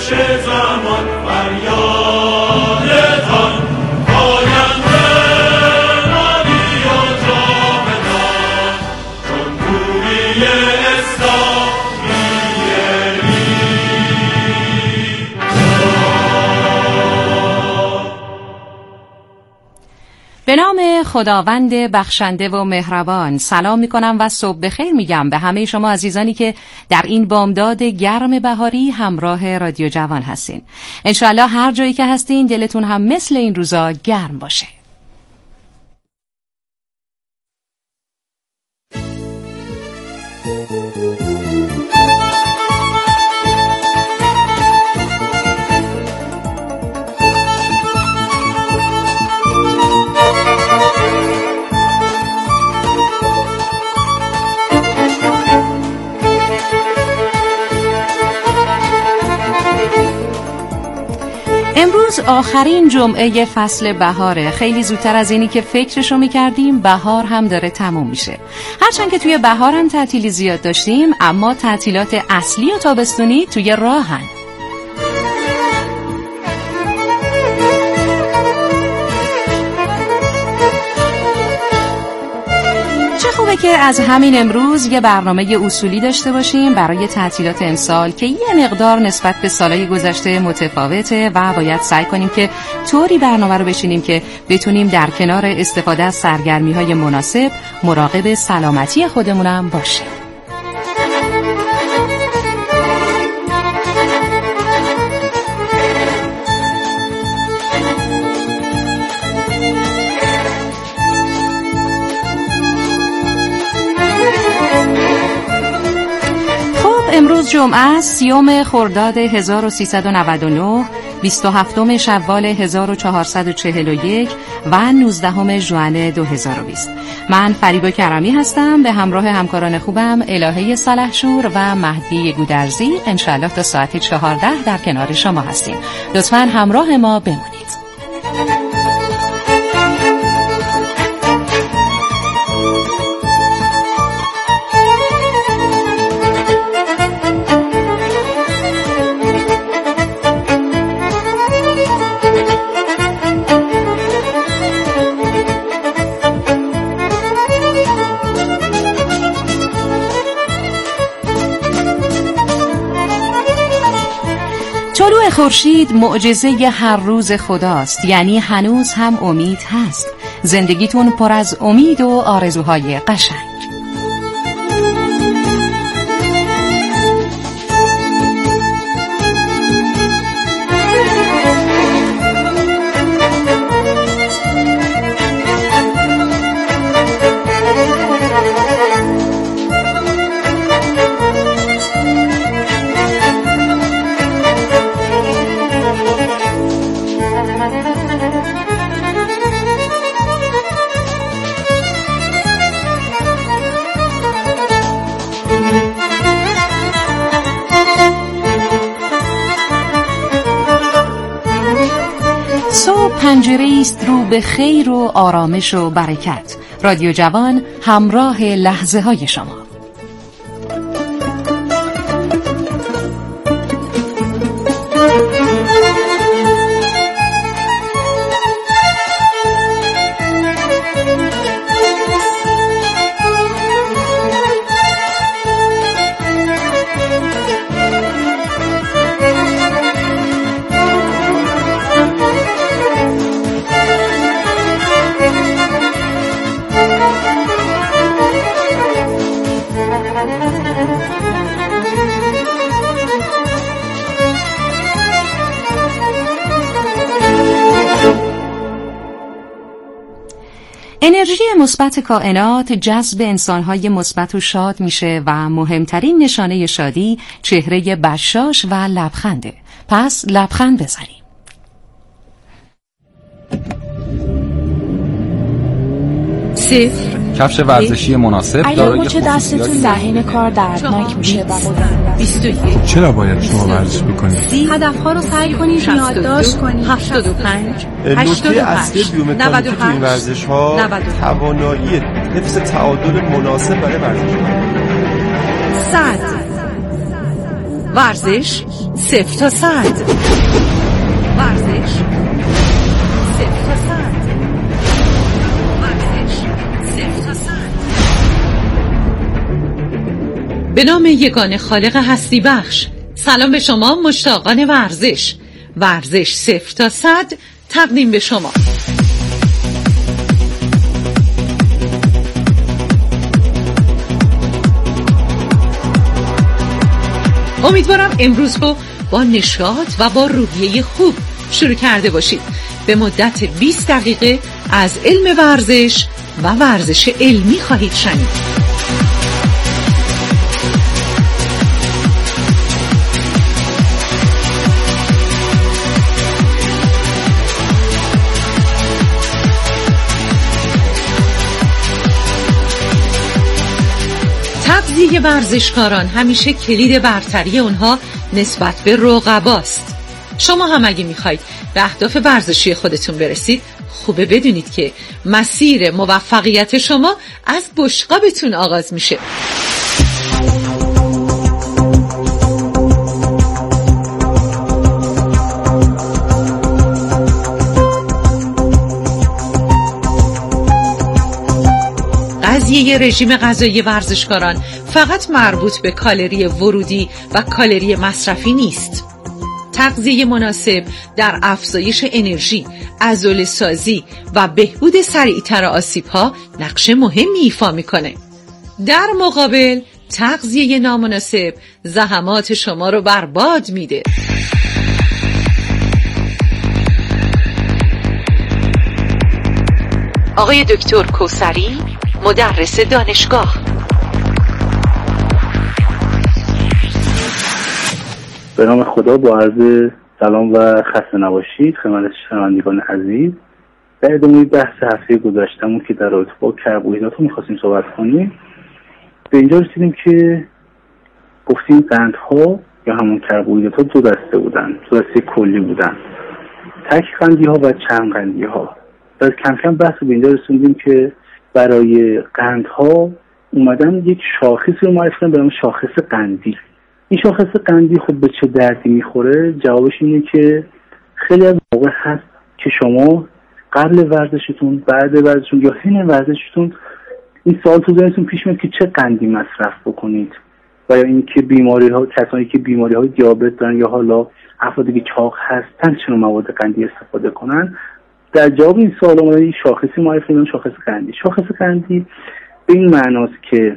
زمان فریادتان آینده مانی و جاودان جمهوری اسلامی به نام خداوند بخشنده و مهربان سلام میکنم و صبح بخیر میگم به همه شما عزیزانی که در این بامداد گرم بهاری همراه رادیو جوان هستین. انشاءالله هر جایی که هستین دلتون هم مثل این روزا گرم باشه. امروز آخرین جمعه فصل بهاره. خیلی زودتر از اینی که فکرشو میکردیم بهار هم داره تموم میشه. هرچند که توی بهار هم تعطیلی زیاد داشتیم، اما تعطیلات اصلی و تابستونی توی راهن. خوبه که از همین امروز یه برنامه اصولی داشته باشیم برای تعطیلات امسال که یه مقدار نسبت به سالهای گذشته متفاوته و باید سعی کنیم که طوری برنامه رو بچینیم که بتونیم در کنار استفاده از سرگرمی‌های مناسب مراقب سلامتی خودمونم باشیم. امروز جمعه است، 30 خرداد 1399، 27 شوال 1441 و 19 ژوئن 2020. من فریبا کرمی هستم به همراه همکاران خوبم الهه صالحشور و مهدی گودرزی. انشاءالله تا ساعت 14 در کنار شما هستیم. لطفاً همراه ما بمونید. خورشید معجزه هر روز خداست، یعنی هنوز هم امید هست. زندگیتون پر از امید و آرزوهای قشنگ. پنجره است رو به خیر و آرامش و برکت. رادیو جوان همراه لحظه های شما. انرژی مثبت کائنات جذب انسان‌های مثبت و شاد میشه و مهمترین نشانه شادی چهره بشاش و لبخنده. پس لبخند بزنیم. صفر کفش ورزشی مناسب دارای خصوصیات در حین کار دردناک میشه و 21 چرا باید شما ورزش بکنید؟ هدف‌ها رو سعی کنید یادداشت کنید. 75 نکته اصلی بیومکانیکی تو این ورزش‌ها توانایی حفظ تعادل مناسب برای ورزش 100 ورزش 0 تا 100. ورزش 0 تا 100. ورزش 0 تا 100. به نام یگانه خالق هستی بخش، سلام به شما مشتاقان ورزش. ورزش 0 تا 100 تقدیم به شما. امیدوارم امروز رو با نشاط و با روحیه خوب شروع کرده باشید. به مدت 20 دقیقه از علم ورزش و ورزش علمی خواهید شنید. تغذیه ورزشکاران همیشه کلید برتری اونها نسبت به رقباست. شما هم اگه میخواید به اهداف ورزشی خودتون برسید، خوبه بدونید که مسیر موفقیت شما از بشقابتون آغاز میشه. قضیه رژیم غذایی ورزشکاران فقط مربوط به کالری ورودی و کالری مصرفی نیست. تغذیه مناسب در افزایش انرژی، عضله‌سازی و بهبود سریعتر آسیب‌ها نقش مهمی ایفا میکنه. در مقابل تغذیه نامناسب زحمات شما رو برباد میده. آقای دکتر کوثری، مدرس دانشگاه. به نام خدا، با عرض سلام و خسته نباشید خدمت شنوندگان عزیز. در ادامه بحث هفته گذشتمون که در رابطه با کربوهیدرات می‌خواستیم صحبت کنیم، به اینجا رسیدیم که گفتیم قندها یا همون کربوهیدرات دو دسته بودن، دو دسته کلی بودن، تک قندی‌ها و چند قندی‌ها. از کم کم بحث به اینجا رسیدیم که برای قندها اومدن یک شاخصی رو معرفی کردن به نام شاخص قندی. این شاخص قندی خب به چه دردی میخوره؟ جوابش اینه که خیلی از موقع هست که شما قبل ورزشتون، بعد ورزشتون یا حین ورزشتون این سوال تو ذهنتون پیش میاد که چه قندی مصرف بکنید، و یا اینکه بیماری‌ها، کسانی که بیماری‌های دیابت دارن یا حالا افرادی که چاق هستن چه نوع مواد قندی استفاده کنن. در جواب این سوال اومدن این شاخصی معرفی کردن، شاخص قندی. شاخص قندی به این معناست که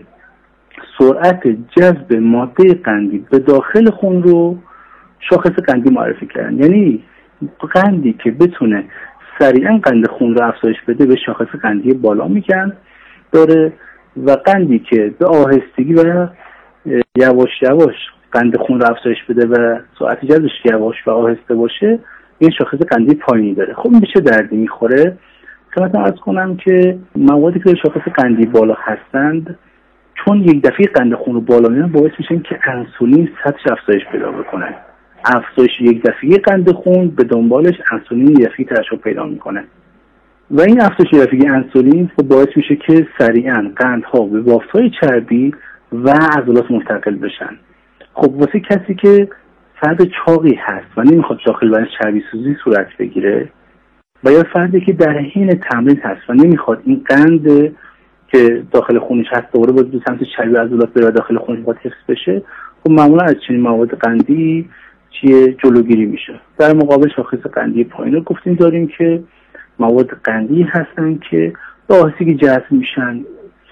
سرعت جذب ماده قندی به داخل خون رو شاخص قندی معرفی کردن. یعنی قندی که بتونه سریعا قند خون رو افزایش بده به شاخص قندی بالا میگن داره، و قندی که به آهستگی و یواش یواش قند خون رو افزایش بده و سرعت جذبش یواش و آهسته باشه این شاخص قندی پایینی داره. خب این به چه دردی میخوره؟ خدمتتون عرض کنم که موادی که شاخص قندی بالا هستند چون یک دفعه قند خون رو بالا میارن باعث میشن که انسولین سطحش افزایش پیدا بکنه. افزایش یک دفعه قند خون به دنبالش انسولین یک دفعه ترشح پیدا میکنه و این افزایش یک دفعه انسولین باعث میشه که سریعا قندها به بافت‌های چربی و عضلات منتقل بشن. خب واسه کسی که فرد چاقی هست و نمیخواد داخل بدنش چربی سوزی صورت بگیره، و یا فردی که در حین تمرین هست و نمیخواد این قند که داخل خونش هست دوباره باز به سمت چربی عضلات بره و داخل خونش باید حفظ بشه، خب معمولا از چنین مواد قندی جلوگیری میشه. در مقابل شاخص قندی پایین رو گفتیم داریم که مواد قندی هستن که به آهستگی جذب میشن.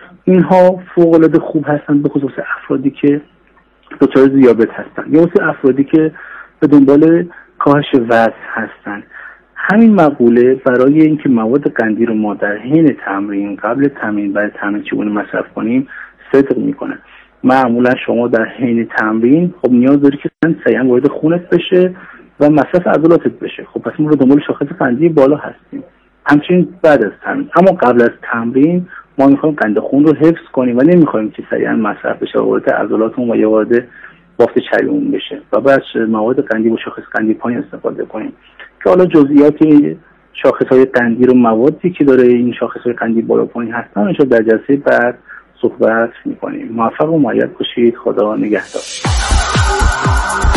اینها فوق العاده خوب هستن به خصوص افرادی که دچار دیابت هستن یا مثل افرادی که به دنبال کاهش وزن هستن. همین مقوله برای اینکه مواد قندی رو ما در حین تمرین، قبل تمرین، بعد تمرین چگونه مصرف کنیم صدق میکنه. معمولا شما در حین تمرین خب نیاز داری که قند سریعا وارد خونت بشه و مصرف عضلاتت بشه. خب پس ما رو دنبال شاخص قندی بالا هستیم. همچنین بعد از تمرین، اما قبل از تمرین ما میخوایم قند خون رو حفظ کنیم و نمیخوایم که سریعا مصرف بشه و وارد عضلاتمون و یا وارد بافت چربیمون بشه و بعد مواد قندی با شاخص قندی پایین استفاده کنیم. که حالا جزئیات شاخص‌های قندی رو، موادی که داره این شاخص‌های قندی بالا پایین هستن، ان در جلسه بعد صحبت می‌کنیم. موفق و مؤید باشید. خدا نگهدار.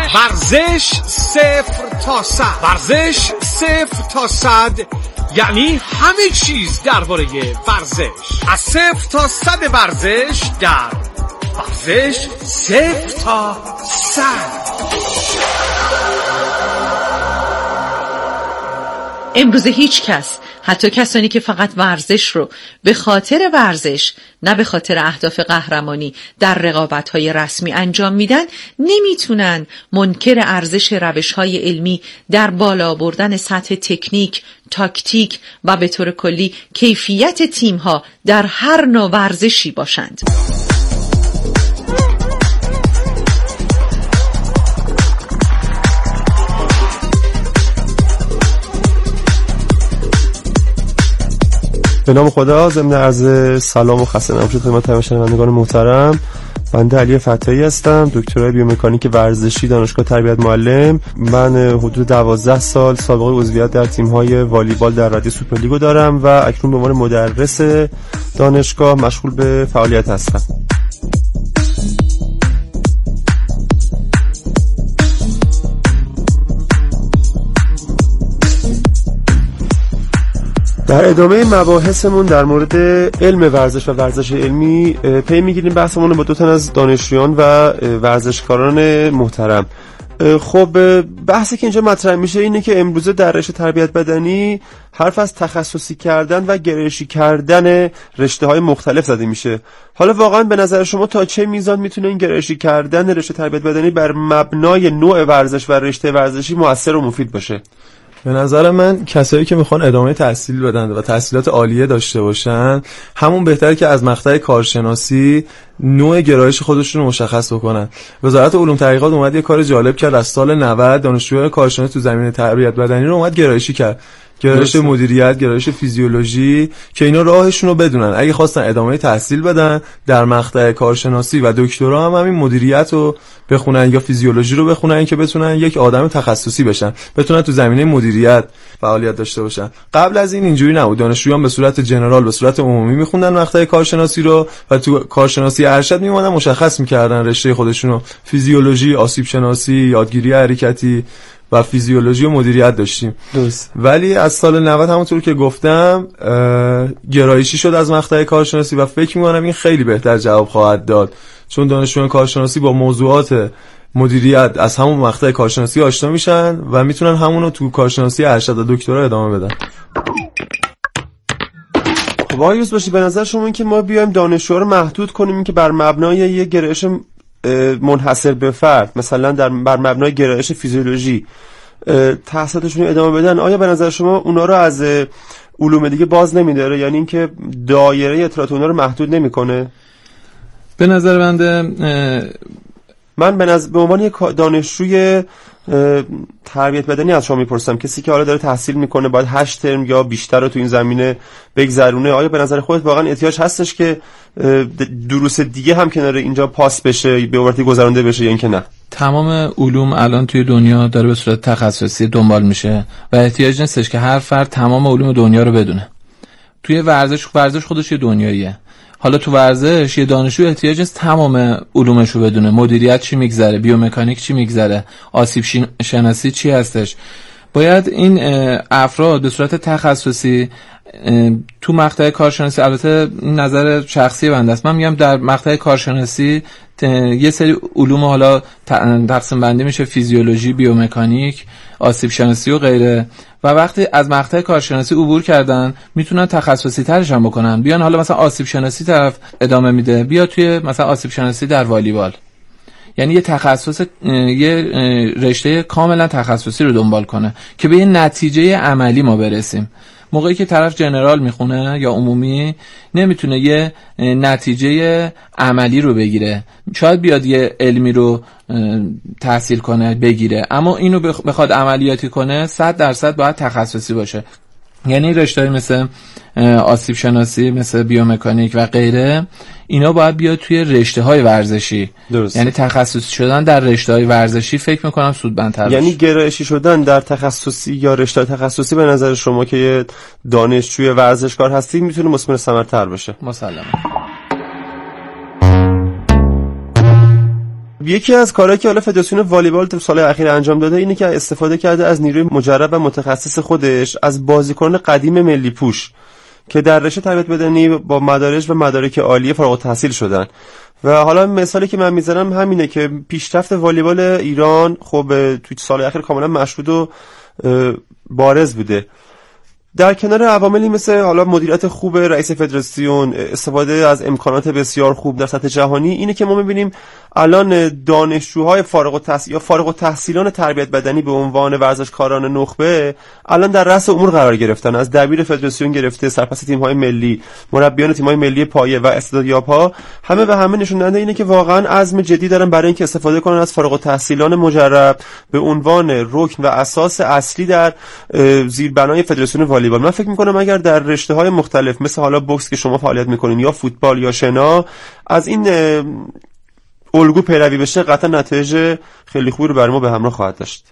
ورزش 0 تا 100. ورزش 0 تا 100 یعنی همه چیز درباره ورزش. از 0 تا 100 ورزش در ورزش 0 تا 100. امروز هیچ کس، حتی کسانی که فقط ورزش رو به خاطر ورزش نه به خاطر اهداف قهرمانی در رقابت‌های رسمی انجام میدن، نمیتونن منکر ارزش روش‌های علمی در بالا بردن سطح تکنیک، تاکتیک و به طور کلی کیفیت تیم‌ها در هر نوع ورزشی باشند. به نام خدا، ضمن عرض سلام و خسته نباشید خدمت تمام شنوندگان محترم. بنده علی فتحی هستم، دکترای بیومکانیک ورزشی، دانشگاه تربیت معلم. من حدود 12 سال سابقه عضویت در تیم‌های والیبال در رده سوپرلیگو دارم و اکنون به عنوان مدرس دانشگاه مشغول به فعالیت هستم. در ادامه مباحثمون در مورد علم ورزش و ورزش علمی پی میگیریم بحثمون رو با 2 از دانشجویان و ورزشکاران محترم. خب بحثی که اینجا مطرح میشه اینه که امروزه در رشته تربیت بدنی حرف از تخصصی کردن و گرایشی کردن رشته‌های مختلف زده میشه. حالا واقعا به نظر شما تا چه میزان میتونه این گرایشی کردن رشته تربیت بدنی بر مبنای نوع ورزش و رشته ورزشی مؤثر و مفید باشه؟ به نظر من کسایی که میخوان ادامه تحصیل بدن و تحصیلات عالیه داشته باشن، همون بهتره که از مقطع کارشناسی نوع گرایش خودشون رو مشخص بکنن. وزارت علوم تحقیقات اومد یه کار جالب کرد، از سال 90 دانشجویان کارشناسی تو زمینه تربیت بدنی رو اومد گرایشی کرد، گرایش مدیریت، گرایش فیزیولوژی، که اینا راهشون رو بدونن اگه خواستن ادامه تحصیل بدن در مقطع کارشناسی و دکترا هم همین مدیریت رو بخونن یا فیزیولوژی رو بخونن که بتونن یک آدم تخصصی بشن، بتونن تو زمینه مدیریت فعالیت داشته باشن. قبل از این اینجوری نبود، دانشجویان به صورت جنرال، به صورت عمومی میخوندن مقطع کارشناسی رو و تو کارشناسی ارشد میومدن مشخص میکردن رشته خودشون رو. فیزیولوژی، آسیب شناسی، یادگیری حرکتی و فیزیولوژی و مدیریت داشتیم. درست. ولی از سال 90 همونطور که گفتم گرایشی شد از مقطع کارشناسی و فکر می‌کنم این خیلی بهتر جواب خواهد داد، چون دانشجویان کارشناسی با موضوعات مدیریت از همون مقطع کارشناسی آشنا میشن و میتونن همونو تو کارشناسی ارشد و دکترا ادامه بدن. خب آیوز باشی، به نظر شما این که ما بیایم دانشجوها رو محدود کنیم این که بر مبنای یه گرایش منحصر به فرد، مثلا بر مبنای گرایش فیزیولوژی تحصیلاتشون رو ادامه بدن، آیا به نظر شما اونا رو از علوم دیگه باز نمی‌داره؟ یعنی اینکه دایره اطلاعات اونا رو محدود نمی‌کنه؟ به نظر من به عنوان یک دانشجوی تربیت بدنی از شما میپرسم، کسی که حالا داره تحصیل میکنه باید 8 ترم یا بیشتر رو تو این زمینه بگذرونه، آیا به نظر خودت واقعا احتیاج هستش که دروس دیگه هم کنار اینجا پاس بشه، به عبارتی گذرانده بشه، یا اینکه نه؟ تمام علوم الان توی دنیا داره به صورت تخصصی دنبال میشه و احتیاج نیستش که هر فرد تمام علوم دنیا رو بدونه. توی ورزش خودش یه دنیاییه. حالا تو ورزش یه دانشجو احتیاج نیست تمام علومش رو بدونه، مدیریت چی میگذره، بیومکانیک چی میگذره، آسیب شناسی چی هستش. باید این افراد به صورت تخصصی تو مقطع کارشناسی، البته نظر شخصی بنده است، من میگم در مقطع کارشناسی یه سری علوم حالا تقسیم بندی میشه، فیزیولوژی، بیومکانیک، آسیب شناسی و غیره، و وقتی از مقطع کارشناسی عبور کردن میتونن تخصصی ترش هم بکنن، بیان حالا مثلا آسیب شناسی طرف ادامه میده، بیا توی مثلا آسیب شناسی در والیبال، یعنی یه تخصص، یه رشته کاملا تخصصی رو دنبال کنه که به یه نتیجه عملی ما برسیم. موقعی که طرف جنرال میخونه یا عمومی نمیتونه یه نتیجه عملی رو بگیره، شاید بیاد یه علمی رو تحصیل کنه بگیره، اما اینو بخواد عملیاتی کنه 100% باید تخصصی باشه. یعنی رشته‌ای مثل آسیب شناسی، مثل بیومکانیک و غیره، اینا باید بیاد توی رشته‌های ورزشی. درست. یعنی تخصصی شدن در رشته‌های ورزشی فکر می‌کنم سودمندتر باشه. یعنی گرایشی شدن در تخصصی یا رشته تخصصی به نظر شما که یه دانشجوی ورزشکار هستی میتونه مثمر ثمرتر باشه؟ مسلماً. یکی از کارهایی که حالا فدراسیون والیبال تو سال اخیر انجام داده اینه که استفاده کرده از نیروی مجرب و متخصص خودش از بازیکنان قدیم ملی پوش که در رشته تربیت بدنی با مدارج و مدارک عالیه فارغ التحصیل شدن. و حالا مثالی که من میزنم همینه که پیشرفت والیبال ایران خب توی سال اخیر کاملا مشهود و بارز بوده. در کنار عواملی مثل حالا مدیریت خوب رئیس فدراسیون، استفاده از امکانات بسیار خوب در سطح جهانی، اینه که ما می‌بینیم الان دانشجوهای فارغ التحصیل یا فارغ التحصیلان تربیت بدنی به عنوان ورزشکاران نخبه الان در رأس امور قرار گرفتن، از دبیر فدراسیون گرفته سرپرست تیم‌های ملی، مربیان تیم‌های ملی پایه و استعدادیاب‌ها، همه به همه نشون دهنده اینه که واقعا عزم جدی دارن برای اینکه استفاده کنن از فارغ التحصیلان مجرب به عنوان رکن و اساس اصلی در زیربنای فدراسیون والیبال. من فکر می‌کنم اگر در رشته‌های مختلف مثل حالا بوکس که شما فعالیت می‌کنین یا فوتبال یا شنا از این الگو پیروی بشه، قطعا نتایج خیلی خوبی رو برای ما به همراه خواهد داشت.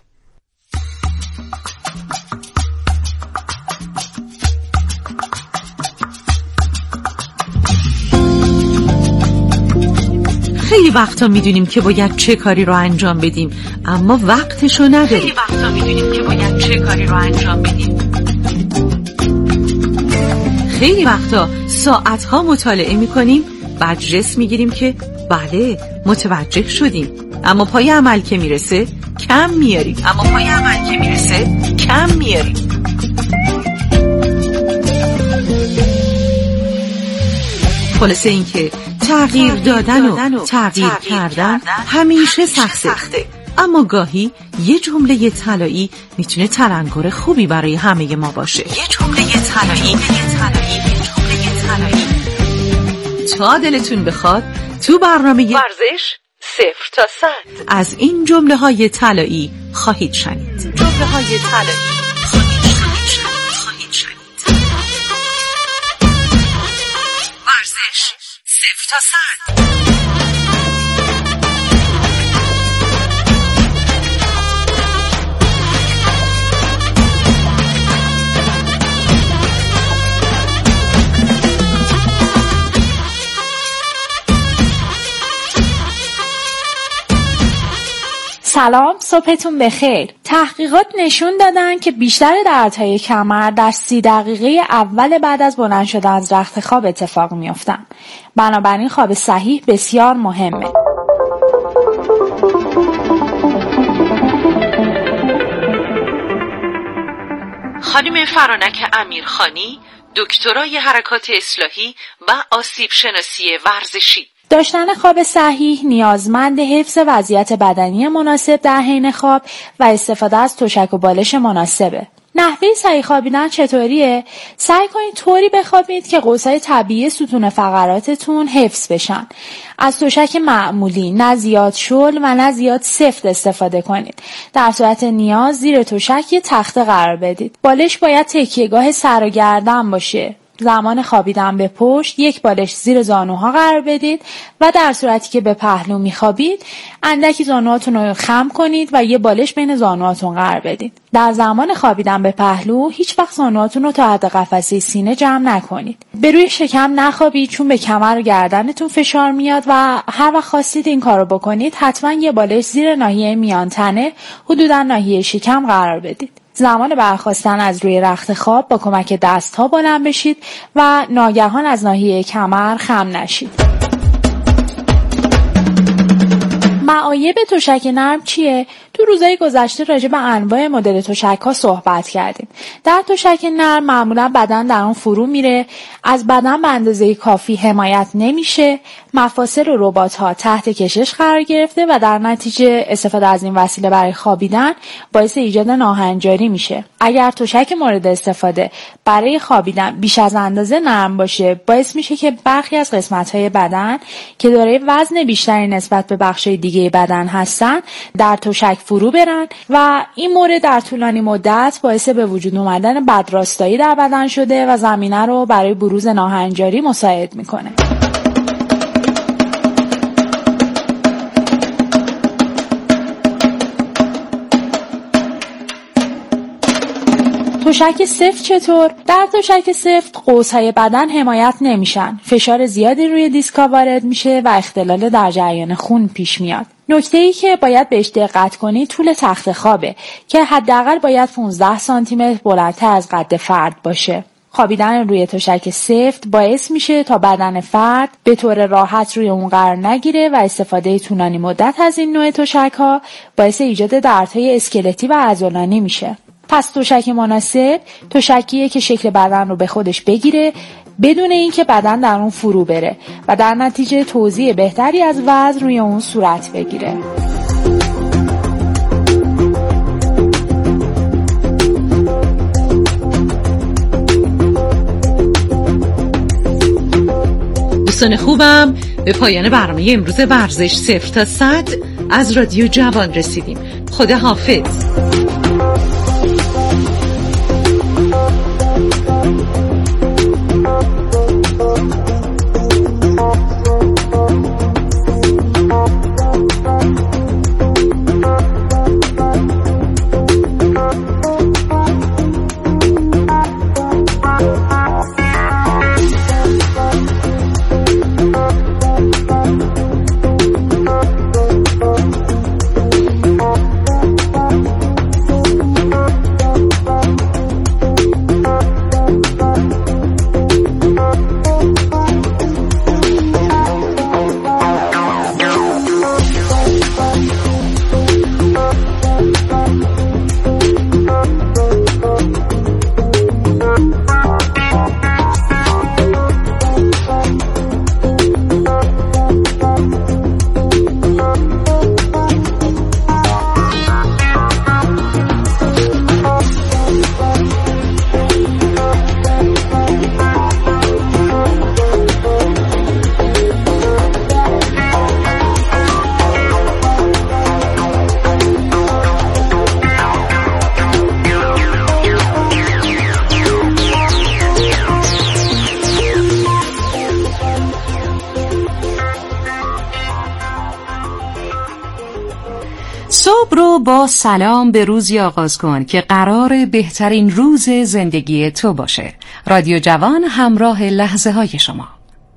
خیلی وقتا میدونیم که باید چه کاری رو انجام بدیم اما وقتشو نداریم. خیلی وقتا میدونیم که باید چه کاری رو انجام بدیم. خیلی وقتا ساعتها مطالعه میکنیم، بجرس میگیریم که بله متوجه شدیم، اما پای عمل که میرسه کم میاریم. خلاصه این که تغییر دادن و تغییر کردن همیشه سخته، اما گاهی یه جمله طلایی میتونه تلنگر خوبی برای همه ما باشه. تا دلتون بخواد تو برنامه ورزش 0 تا 100 از این جمله های طلایی خواهید شنید. ورزش 0 تا 100. سلام، صبحتون بخیر. تحقیقات نشون دادن که بیشتر دردهای کمر در 30 دقیقه اول بعد از بلند شدن از رخت خواب اتفاق میافتن. بنابراین خواب صحیح بسیار مهمه. خانم فرانک امیرخانی، دکترای حرکات اصلاحی و آسیب شناسی ورزشی. داشتن خواب صحیح نیازمند حفظ وضعیت بدنی مناسب در حین خواب و استفاده از تشک و بالش مناسبه. نحوه صحیح خوابیدن چطوریه؟ سعی کنید طوری بخوابید که قوس‌های طبیعی ستون فقراتتون حفظ بشن. از تشک معمولی، نه زیاد شل و نه زیاد سفت استفاده کنید. در صورت نیاز زیر تشک یه تخته قرار بدید. بالش باید تکیهگاه سر و گردن باشه. زمان خوابیدن به پشت یک بالش زیر زانوها قرار بدید و در صورتی که به پهلو میخوابید اندکی زانوهاتون رو خم کنید و یه بالش بین زانوهاتون قرار بدید. در زمان خوابیدن به پهلو هیچ وقت زانوهاتون رو تا حد قفسه سینه جمع نکنید. به روی شکم نخوابید چون به کمر و گردنتون فشار میاد و هر وقت خواستید این کارو بکنید حتما یه بالش زیر ناحیه میان تنه حدوداً ناحیه شکم قرار بدید. زمان برخاستن از روی رخت خواب با کمک دست‌ها بلند بشید و ناگهان از ناحیه کمر خم نشید. معایب تشک نرم چیه؟ تو روزهای گذشته راجع به انواع مدل تشک‌ها صحبت کردیم. در تشک نرم معمولا بدن در اون فرو میره، از بدن به اندازه کافی حمایت نمیشه، مفاصل و رباط‌ها تحت کشش قرار گرفته و در نتیجه استفاده از این وسیله برای خوابیدن باعث ایجاد ناهنجاری میشه. اگر تشک مورد استفاده برای خوابیدن بیش از اندازه نرم باشه، باعث میشه که برخی از قسمت‌های بدن که دارای وزن بیشتری نسبت به بخش‌های دیگه بدن هستن در تشک فرو برن و این مورد در طولانی مدت باعث به وجود اومدن بدراستایی در بدن شده و زمینه رو برای بروز ناهنجاری مساعد میکنه. تشک سفت چطور؟ در تشک سفت قوس‌های بدن حمایت نمیشن، فشار زیادی روی دیسکا وارد میشه و اختلال در جریان خون پیش میاد. نکته‌ای که باید بهش دقت کنید طول تخت خوابه که حداقل باید 15 سانتی متر بلندتر از قد فرد باشه. خوابیدن روی تشک سفت باعث میشه تا بدن فرد به طور راحت روی اون قرار نگیره و استفاده طولانی مدت از این نوع تشک‌ها باعث ایجاد دردهای اسکلتی و عضلانی میشه. پس تشک مناسب تشکیه که شکل بدن رو به خودش بگیره بدون اینکه بدن در اون فرو بره و در نتیجه توزیع بهتری از وزن روی اون صورت بگیره. دوستان خوبم، به پایان برنامه امروز ورزش 0 تا 100 از رادیو جوان رسیدیم. خدا حافظ. صبح رو با سلام به روزی آغاز کن که قرار بهترین روز زندگی تو باشه. رادیو جوان همراه لحظه های شما.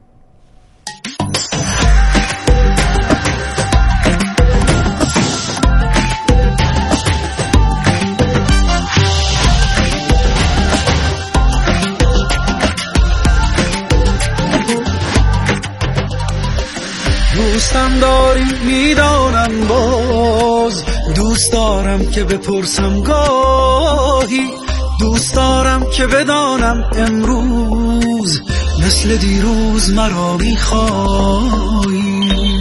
دوستم داری میدانم، باز دوست دارم که بپرسم گاهی، دوست دارم که بدانم امروز مثل دیروز مرا میخوایی.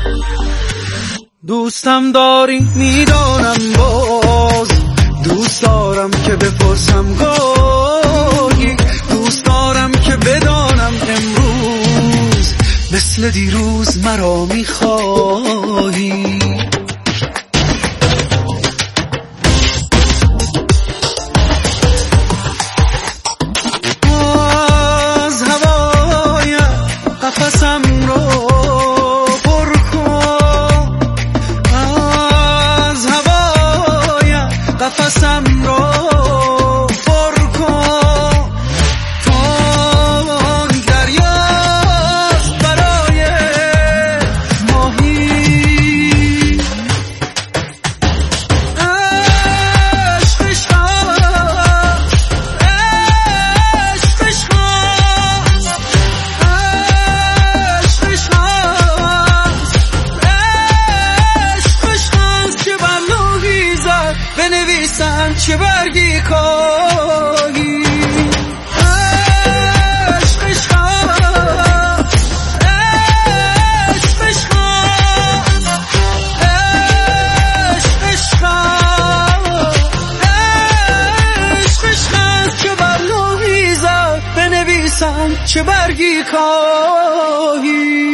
دوستم داری میدانم، باز دوست دارم که بپرسم گاهی، دوست دارم که بدانم امروز مثل دیروز مرا میخوایی. از هوای قفسم رو پر کن، از هوای قفسم رو پر کن، تا دریا برای ماهی. بنویسم چه برگی کاهی. عشق عشق عشق عشق عشق عشق عشق که بر لوحی زد، بنویسم چه برگی کاهی.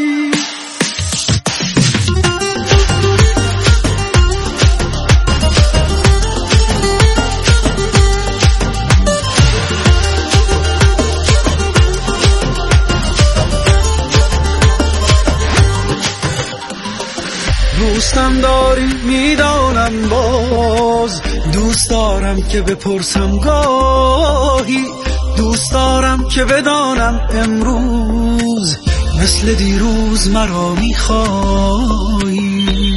دوستم داری میدانم، باز دوست دارم که بپرسم گاهی، دوست دارم که بدانم امروز مثل دیروز مرا میخوایی.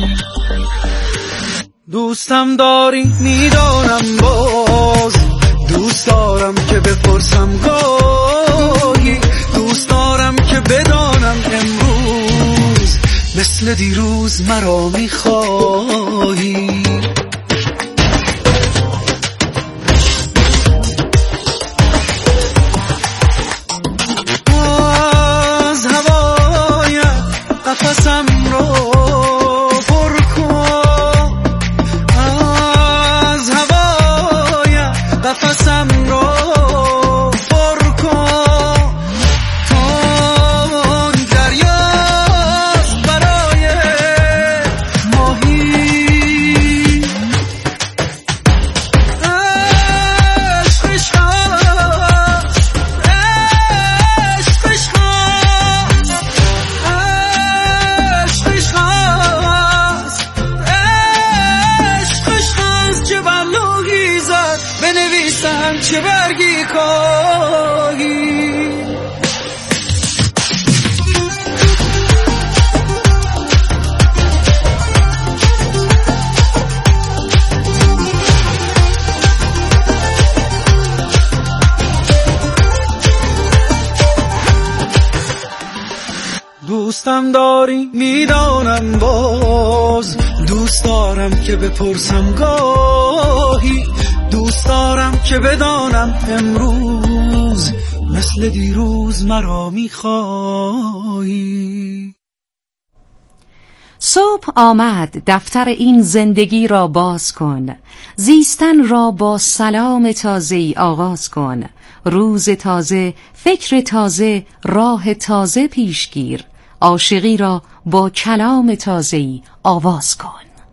دوستم داری میدانم باز، دوست دارم که بپرسم گاهی، دوست دارم که بدانم امروز مثل دیروز مرا میخواهی. از هوای قفسم رو پر کن، از هوای قفسم رو پر کن، تا دریاست برای ماهی. عشقش هست، عشقش هست، عشقش هست، عشقش هست. چه بلوغی زد بنویسم چه برگی کاهی. دوستم داری میدانم باز، دوست دارم که بپرسم گاهی، دوست دارم که بدانم امروز مثل دیروز مرا میخواهی. صبح آمد، دفتر این زندگی را باز کن، زیستن را با سلام تازه‌ای آغاز کن. روز تازه، فکر تازه، راه تازه پیشگیر، عاشقی را با کلام تازه‌ای آواز کن.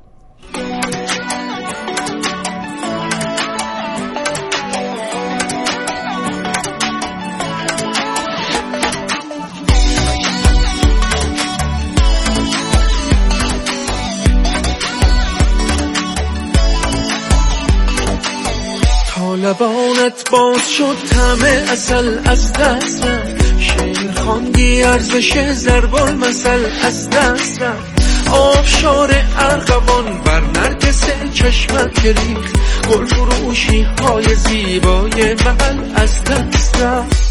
لبانت باز شد طعم عسل از دست رفت، شعر خواندی ارزش ضرب المثل از دست رفت. آبشار ارغوان بر نرگس چشمت ریخت، گل فروشی های زیبای محل از دست رفت.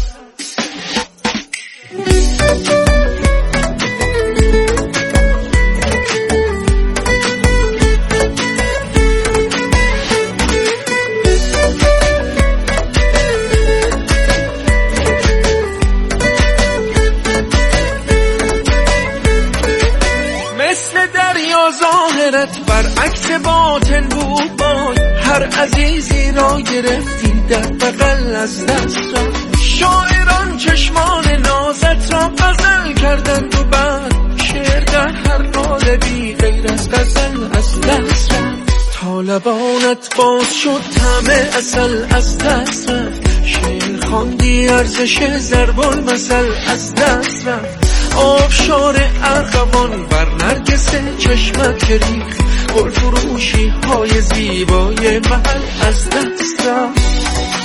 برعکس باطن بود بای، هر عزیزی را گرفتی در بغل از دست را. شاعران چشمان نازت را غزل کردند و بعد شعر در هر قالبی غیر از غزل از دست رفت. تا لبانت باز شد طعم عسل از دست رفت، شعر خواندی ارزش ضرب المثل از دست رفت. آبشار ارغوان بر نرگس چشمت ریخت، گل فروشی های زیبای محل از دست رفت.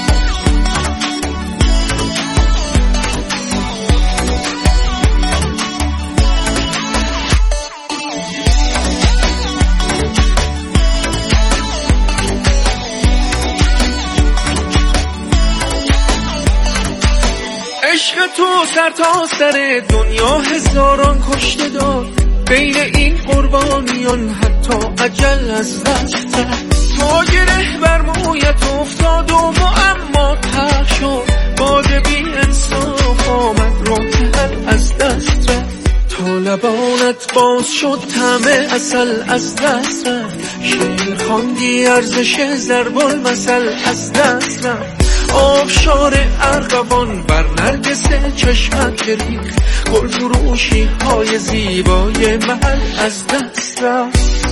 عشق تو سر تا سر دنیا هزاران کشته داد، بین این قربانیان حتی اجل از دست رفت. تا گره بر مویت افتاد و معما تر شد، باد بی انصاف آمد راحل از دست رفت. تا لبانت باز شد طعم عسل از دست رفت، شعر خواندی ارزش ضرب المثل از دست رفت. آبشار ارغوان بر نرگس چشمت ریخت، گل فروشی های زیبای محل از دست رفت.